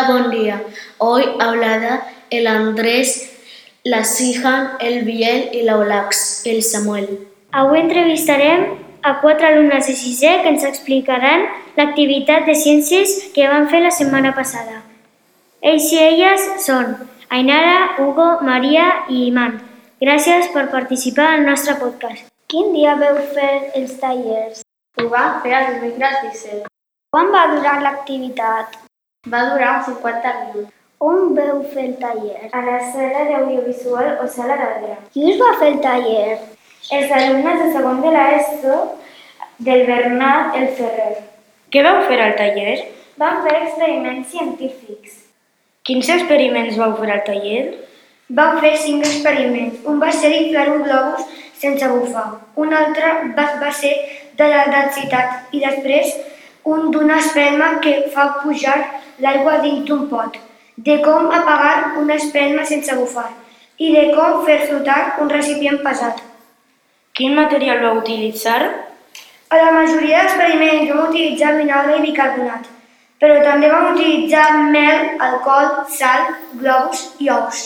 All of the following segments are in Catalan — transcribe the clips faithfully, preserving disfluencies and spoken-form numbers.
Hola, buen día. Hoy hablará el Andrés, la Sihan, el Biel i l'Eulax, el Samuel. Avui entrevistarem a quatre alumnes de sisè que ens explicaran l'activitat de ciències que van fer la setmana passada. Ells i elles són Ainara, Hugo, Maria i Iman. Gràcies per participar al nostre podcast. Quin dia veu fer els tallers? Ho vam fer el dimecres disset. Quan va durar l'activitat? Va durar uns cinquanta minuts. On veu fer el taller? A la sala d'audiovisual o sala d'Adrià. Qui us va fer el taller? Els alumnes de segon de l'ESO del Bernat El Ferrer. Què vau fer al taller? Vam fer experiments científics. Quins experiments vau fer al taller? Vam fer cinc experiments. Un va ser inflar un globus sense bufar. Un altre va, va ser de la densitat i després un d'una espelma que fa pujar l'aigua dins d'un pot, de com apagar una espelma sense bufar i de com fer flotar un recipient pesat. Quin material vau utilitzar? A la majoria d'experiments vam utilitzar vinagre i bicarbonat, però també vam utilitzar mel, alcohol, sal, globus i ous.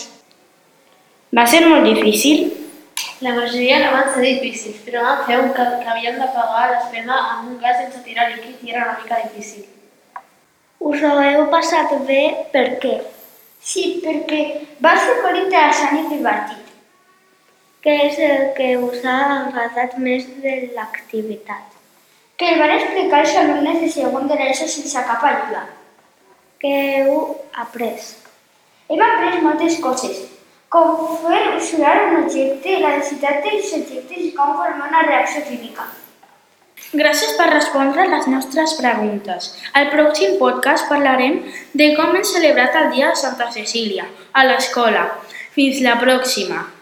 Va ser molt difícil? La majoria no van ser difícils, però vam fer un que, que havíem d'apagar l'espelma amb un gas sense tirar líquid i era una mica difícil. Us ho heu passat bé per què? Sí, perquè va ser molt interessant i divertit. Què és el que us ha agradat més de l'activitat? Que el van explicar els alumnes de segon de l'ESO sense cap ajuda. Què heu après? Hem après moltes coses, com fer surar un objecte, la densitat dels objectes i com formar una reacció química. Gràcies per respondre les nostres preguntes. Al pròxim podcast parlarem de com hem celebrat el dia de Santa Cecília a l'escola. Fins la pròxima!